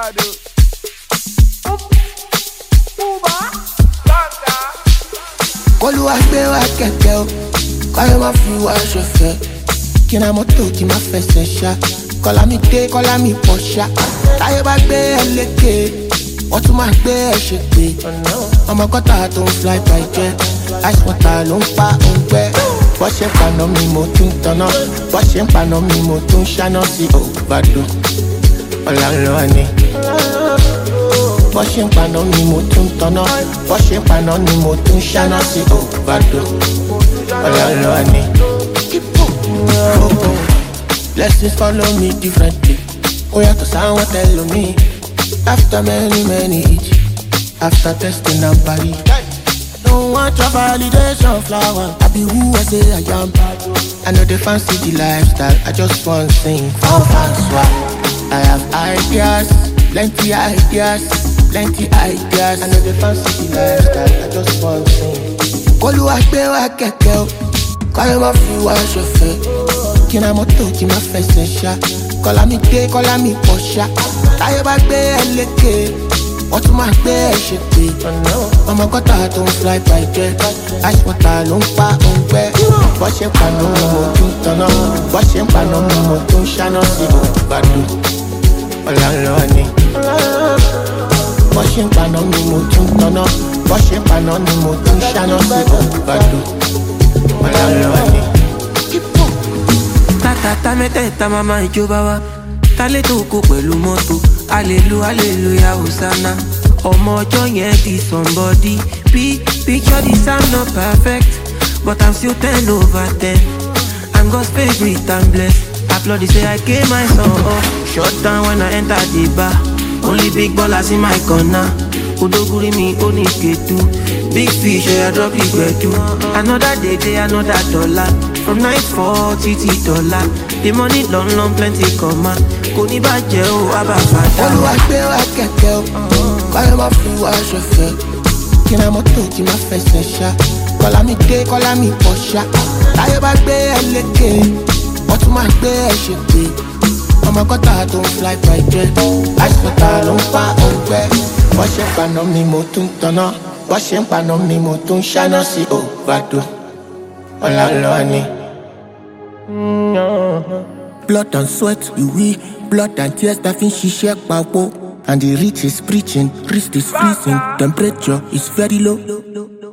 Gado. Olúwa gbé wa kẹ̀kẹ́ o, káyọ̀ máa fi wá ṣọ̀fẹ́. Kí na mọ́tò kí máa fẹsẹ̀ ṣá. Kọ́lá mi dé, kọ́lá mi pọ̀ ṣá. Táyé bá gbé ẹ lékè, wọ́n tún máa gbé ẹ ṣe pé. Ọmọ gọ́tà tó ń fly by jet, ice water ló ń pa òǹgbẹ. Bọ́ ṣe ń paná mi mo tún tanná, bọ́ ṣe ń paná mi mo tún ṣáná sí òbàdàn. Ọ̀la ńlọ ni. Bọ́ ṣe ń paná ni mo tún tanná, bọ́ ṣe ń paná ni mo tún ṣáná sí òbàdàn. Ọ̀la ńlọ ni. Blessings follow me differently. Oh yeah, cause I want tell me. After many each, after testing and body. Don't want your validation flower. I be who I say I am. I know they fancy the lifestyle. I just want to sing for fans. I have ideas, plenty ideas. I know they fancy the lifestyle. I just want to sing. Olúwa gbé wa kẹ̀kẹ́ o, káyọ̀ máa fi wá ṣọ̀fẹ́. Kí na mọ́tò kí máa fẹsẹ̀ ṣá. Kọ́lá mi dé, kọ́lá mi pọ̀ ṣá. Táyé bá gbé ẹ lékè, wọ́n tún máa gbé ẹ ṣe pé. Ọmọ gọ́tà tó ń fly by jet, ice water ló ń pa òǹgbẹ. Bọ́ ṣe ń paná mi mo tún tanná, bọ́ ṣe ń paná mi mo tún ṣáná sí òbàdàn. Ọ̀la ńlọ ni. Bọ́ ṣe ń paná mi mo tún tanná, bọ́ ṣe ń paná ni mo tún ṣáná sí òbàdàn. Ọ̀la ńlọ ni. Tata mẹ́tẹ̀ẹ̀ta mama ìjọba wa tálẹ́ tó kó pẹ̀lú mọ́tò hallelujah hosanna ọmọ ọjọ́ yẹn di somebody picture this I'm not perfect but I'm still 10 over 10 I'm God's favorite and blessed applaud say I gave my son up shut down when I enter the bar only big ballers in my corner odoguri mi oniketu big fish I drop the gbedu another day another dollar from night 40 to $, the money long plenty come on. Kò ní bàjẹ́ o, àbàfàdà. Olúwa gbé wa kẹ̀kẹ́ o, káyọ̀ máa fi wá ṣọ̀fẹ́. Kí na mọ́tò kí máa fẹsẹ̀ ṣá. Kọ́lá mi dé, kọ́lá mi pọ̀ ṣá. Táyé bá gbé ẹ lékè, wọ́n tún máa gbé ẹ ṣe pé. Ọmọ gọ́tà tó ń fly by jet, ice water ló ń pa òǹgbẹ. Bọ́ ṣe ń paná mi mo tún tanná, bọ́ ṣe ń paná mi mo tún ṣáná sí òbàdàn. Ọ̀la ńlọ ni. Blood and sweat, we blood and tears that fin ṣiṣẹ́ papọ̀. And the rich is preaching, wrist is freezing, temperature is very low.